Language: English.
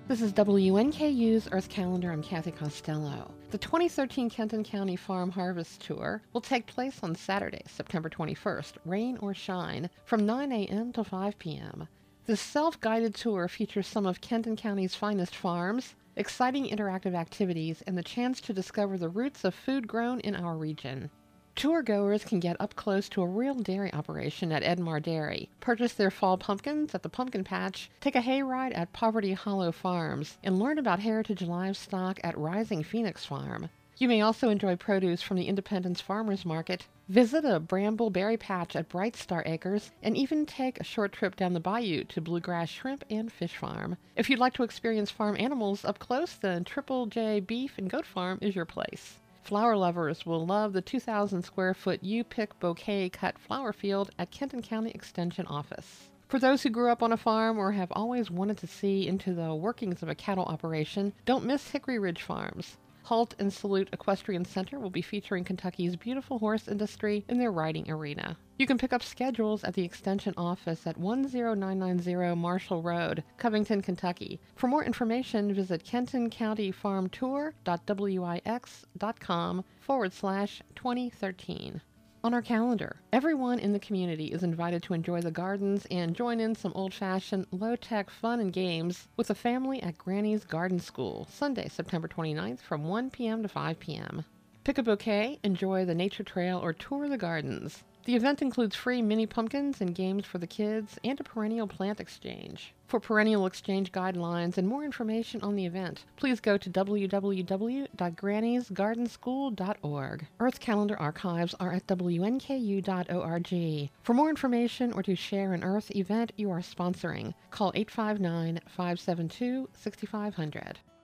This is WNKU's Earth Calendar. I'm Kathy Costello. The 2013 Kenton County Farm Harvest Tour will take place on Saturday, September 21st, rain or shine, from 9 a.m. to 5 p.m. This self-guided tour features some of Kenton County's finest farms, exciting interactive activities, and the chance to discover the roots of food grown in our region. Tour goers can get up close to a real dairy operation at Edmar Dairy, purchase their fall pumpkins at the Pumpkin Patch, take a hayride at Poverty Hollow Farms, and learn about heritage livestock at Rising Phoenix Farm. You may also enjoy produce from the Independence Farmers Market, visit a bramble berry patch at Bright Star Acres, and even take a short trip down the bayou to Bluegrass Shrimp and Fish Farm. If you'd like to experience farm animals up close, then Triple J Beef and Goat Farm is your place. Flower lovers will love the 2,000 square foot U-Pick bouquet cut flower field at Kenton County Extension Office. For those who grew up on a farm or have always wanted to see into the workings of a cattle operation, don't miss Hickory Ridge Farms. Halt and Salute Equestrian Center will be featuring Kentucky's beautiful horse industry in their riding arena. You can pick up schedules at the Extension office at 10990 Marshall Road, Covington, Kentucky. For more information, visit kentoncountyfarmtour.wix.com/2013. On our calendar, everyone in the community is invited to enjoy the gardens and join in some old-fashioned, low-tech fun and games with the family at Granny's Garden School, Sunday, September 29th from 1 p.m. to 5 p.m. Pick a bouquet, enjoy the nature trail, or tour the gardens. The event includes free mini pumpkins and games for the kids and a perennial plant exchange. For perennial exchange guidelines and more information on the event, please go to www.grannysgardenschool.org. Earth Calendar archives are at wnku.org. For more information or to share an Earth event you are sponsoring, call 859-572-6500.